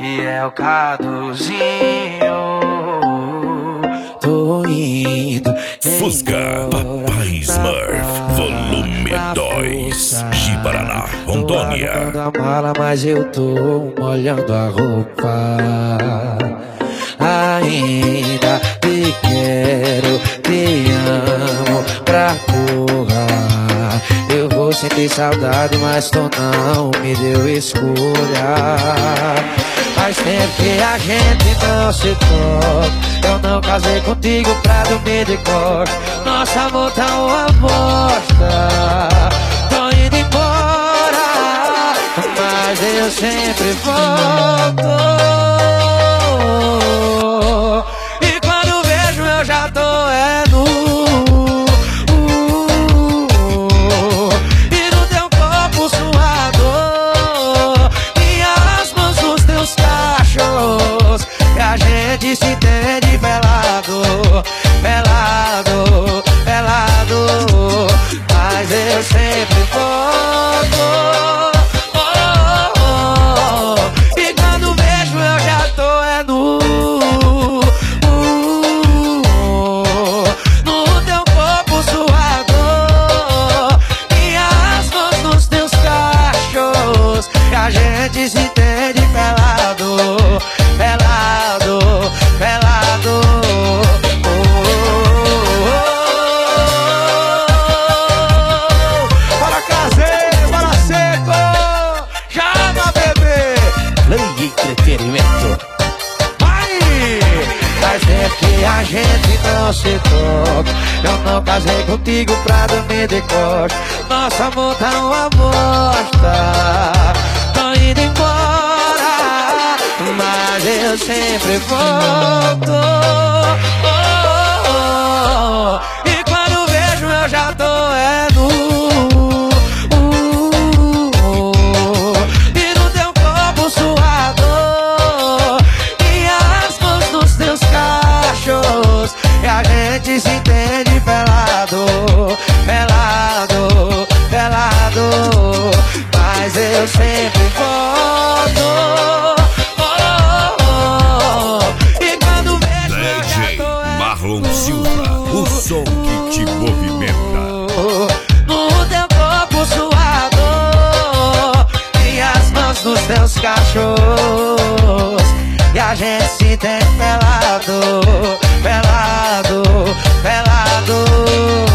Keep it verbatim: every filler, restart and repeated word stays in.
e é o Caduzinho. Tô indo Fusca Papai Smurf Volume dois, Ji-Paraná, Rondônia. a mala, mas eu tô molhando a roupa. Ainda te quero, te amo pra porra. Eu vou sentir saudade, mas tu não me deu escolha. Faz tempo que a gente não se toca. Eu não casei contigo pra dormir de costa. Nosso amor tá uma bosta. Tô indo embora, mas eu sempre volto. E quando vejo eu já tô é nu. E no teu corpo suado, minhas mãos nos teus cachos. E a gente se entende pelado, pelado, pelado. Mas eu sempre volto. Oh, oh, oh. E quando vejo eu já tô é nu. Uh, no teu corpo suado, minhas mãos nos teus cachos. E a gente se entende pelado, pelado, pelado. Oh, oh, oh. Bora caseiro, bora seco, chama bebê. Play entretenimento. Vai! Faz tempo que a gente não se toca. Eu não casei contigo pra dormir de costa. Nosso amor tá uma bosta. Tô indo embora, mas eu sempre volto. Oh, oh, oh. E quando vejo eu já tô é nu. Uh, e no teu corpo suado, minhas mãos nos teus cachos. E a gente se entende pelado, pelado, pelado. Mas eu sempre volto. Oh, oh, oh. E quando vejo eu já D J tô é Marlon Silva, o som que te movimenta. no teu corpo suado, minhas mãos nos teus cachos. E a gente se entende pelado, pelado, pelado.